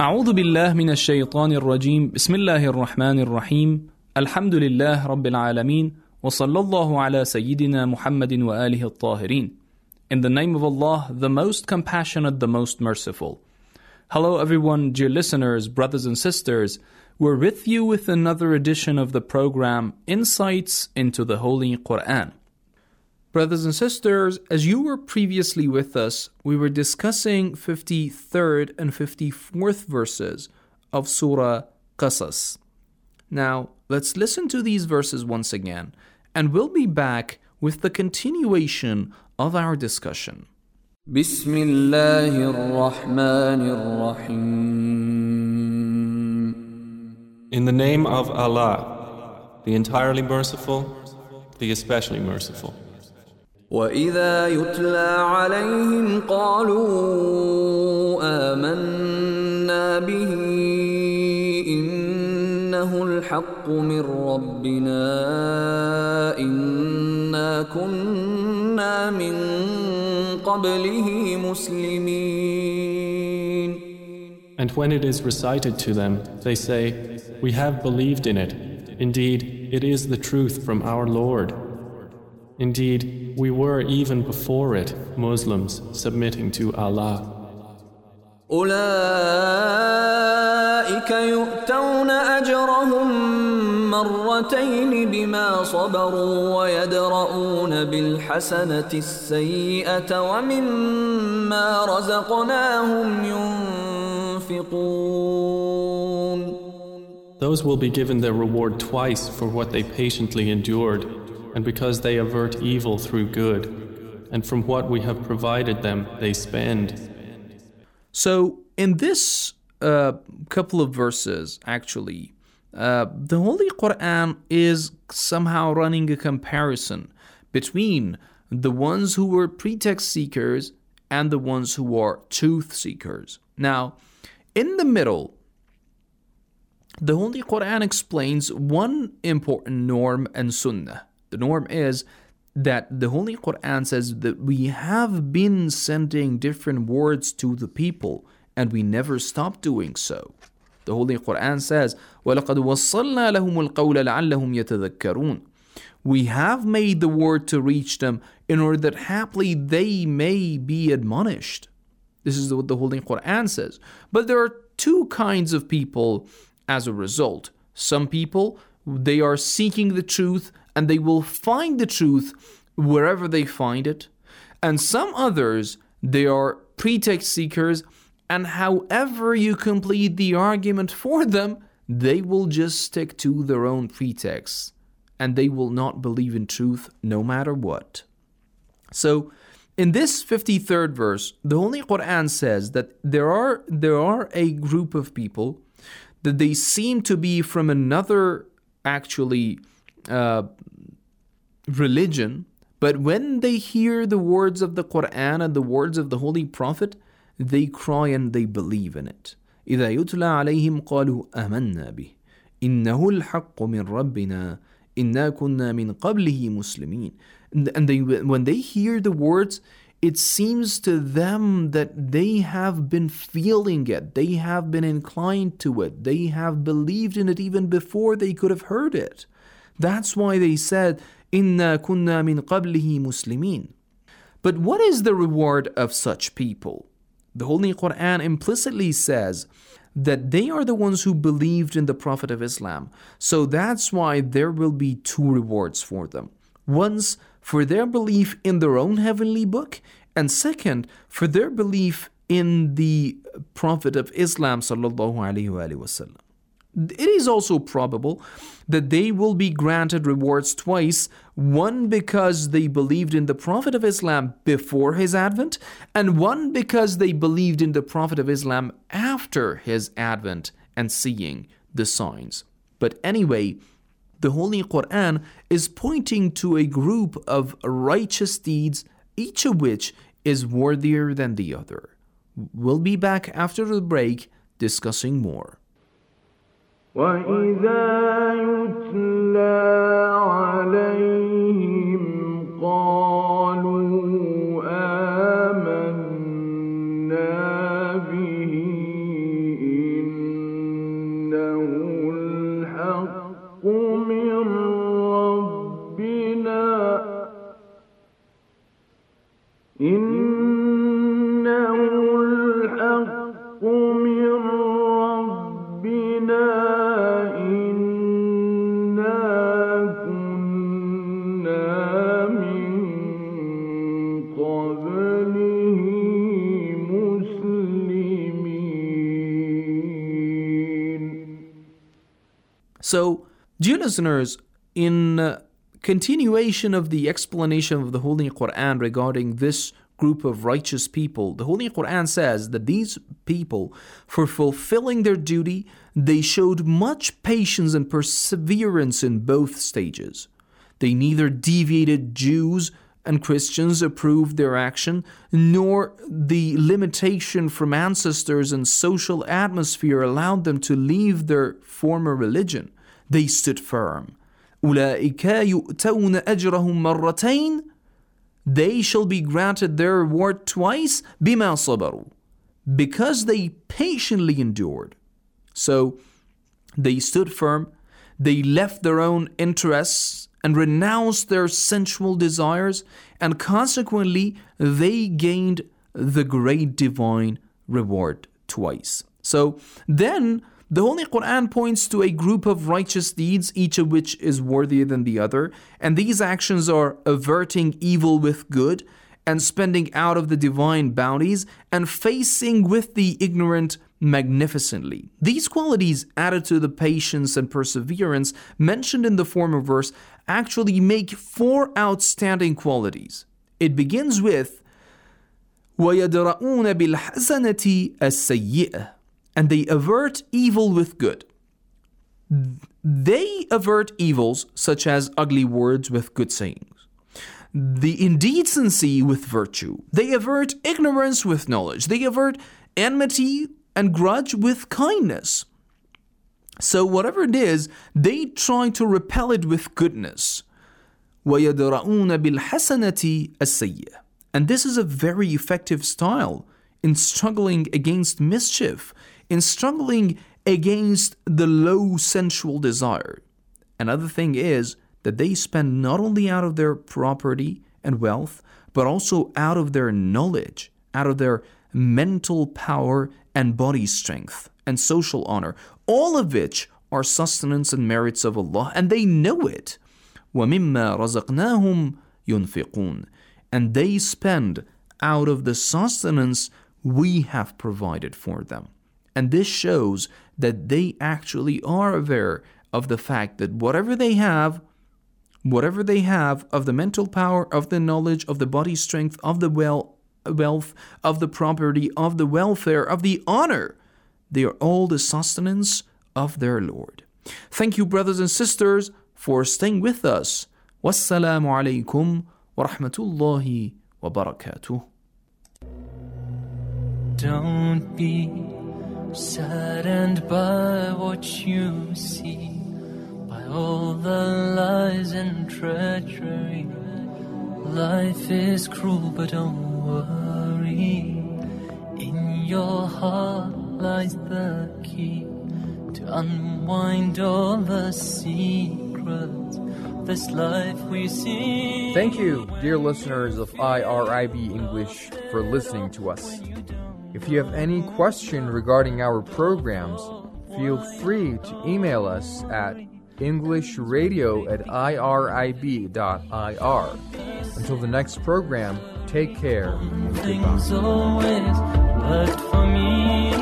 أعوذ بالله من الشيطان الرجيم بسم الله الرحمن الرحيم الحمد لله رب العالمين وصلى الله على سيدنا محمد وآله الطاهرين. In the name of Allah, the most compassionate, the most merciful. Hello everyone, dear listeners, brothers and sisters. We're with you with another edition of the program Insights into the Holy Quran. Brothers and sisters, as you were previously with us, we were discussing 53rd and 54th verses of Surah Qasas. Now, let's listen to these verses once again, and we'll be back with the continuation of our discussion. بسم الله الرحمن الرحيم. In the name of Allah, the entirely merciful, the especially merciful. وإذا يتلى عليهم قالوا آمنا به إنه الحق من ربنا إنا كنا من قبله مسلمين. And when it is recited to them, they say, "We have believed in it. Indeed, it is the truth from our Lord. Indeed, we were even before it Muslims submitting to Allah." أولئك يؤتون أجرهم مرتين بما صبروا ويدرؤون بالحسنة السيئة ومما رزقناهم ينفقون. Those will be given their reward twice for what they patiently endured, and because they avert evil through good, and from what we have provided them they spend. So, in this couple of verses, actually, the Holy Quran is somehow running a comparison between the ones who were pretext seekers and the ones who are truth seekers. Now, in the middle, the Holy Quran explains one important norm and sunnah. The norm is that the Holy Quran says that we have been sending different words to the people and we never stop doing so. The Holy Quran says, وَلَقَدْ وَصَّلْنَا لَهُمُ الْقَوْلَ لَعَلَّهُمْ يَتَذَكَّرُونَ. We have made the word to reach them in order that haply they may be admonished. This is what the Holy Quran says. But there are two kinds of people as a result. Some people, they are seeking the truth and they will find the truth wherever they find it. And some others, they are pretext seekers, and however you complete the argument for them, they will just stick to their own pretexts, and they will not believe in truth no matter what. So, in this 53rd verse, the Holy Quran says that there are a group of people that they seem to be from another religion, but when they hear the words of the Quran and the words of the Holy Prophet, they cry and they believe in it. إذا يتلى عليهم قالوا آمنا به إنه الحق من ربنا إنا كنا من قبله مسلمين. And when they hear the words, it seems to them that they have been feeling it, they have been inclined to it, they have believed in it even before they could have heard it. That's why they said, إِنَّا كُنَّا مِن قَبْلِهِ مُسْلِمِينَ. But what is the reward of such people? The Holy Quran implicitly says that they are the ones who believed in the Prophet of Islam. So that's why there will be two rewards for them. Once, for their belief in their own heavenly book, and second, for their belief in the Prophet of Islam sallallahu alaihi wasallam. It is also probable that they will be granted rewards twice, one because they believed in the Prophet of Islam before his advent, and one because they believed in the Prophet of Islam after his advent and seeing the signs. But anyway, the Holy Quran is pointing to a group of righteous deeds, each of which is worthier than the other. We'll be back after the break discussing more. وَإِذَا يُتْلَى عَلَيْهِمْ قَالُوا آمَنَّا بِهِ So, dear listeners, in continuation of the explanation of the Holy Quran regarding this group of righteous people, the Holy Quran says that these people, for fulfilling their duty, they showed much patience and perseverance in both stages. They neither deviated. Jews and Christians approved their action, nor the limitation from ancestors and social atmosphere allowed them to leave their former religion. They stood firm. أُولَٰئِكَ يُؤْتَوْنَ أَجْرَهُمْ مَرَّتَيْنِ They shall be granted their reward twice, بِمَا صَبَرُوا because they patiently endured. So, they stood firm, they left their own interests and renounced their sensual desires, and consequently, they gained the great divine reward twice. So, then, the Holy Quran points to a group of righteous deeds, each of which is worthier than the other, and these actions are averting evil with good, and spending out of the divine bounties, and facing with the ignorant magnificently. These qualities, added to the patience and perseverance mentioned in the former verse, actually make 4 outstanding qualities. It begins with وَيَدْرَؤُونَ بِالْحَسَنَةِ السَّيِّئَةِ and they avert evil with good. They avert evils such as ugly words with good sayings, the indecency with virtue. They avert ignorance with knowledge. They avert enmity and grudge with kindness. So whatever it is, they try to repel it with goodness. وَيَدْرَؤُونَ بِالْحَسَنَةِ السَّيِّئَةِ and this is a very effective style in struggling against mischief, in struggling against the low sensual desire. Another thing is that they spend not only out of their property and wealth, but also out of their knowledge, out of their mental power and body strength and social honor, all of which are sustenance and merits of Allah, and they know it. وَمِمَّا رَزَقْنَاهُمْ يُنْفِقُونَ and they spend out of the sustenance we have provided for them. And this shows that they actually are aware of the fact that whatever they have of the mental power, of the knowledge, of the body strength, of the wealth, of the property, of the welfare, of the honor, they are all the sustenance of their Lord. Thank you, brothers and sisters, for staying with us. Wassalamu alaikum wa rahmatullahi wa barakatuh. Don't be saddened by what you see, by all the lies and treachery. Life is cruel, but don't worry. In your heart lies the key to unwind all the secrets of this life we see. Thank you, dear listeners of IRIB English, for listening to us. If you have any question regarding our programs, feel free to email us at englishradio@irib.ir. Until the next program, take care. Things always worked for me.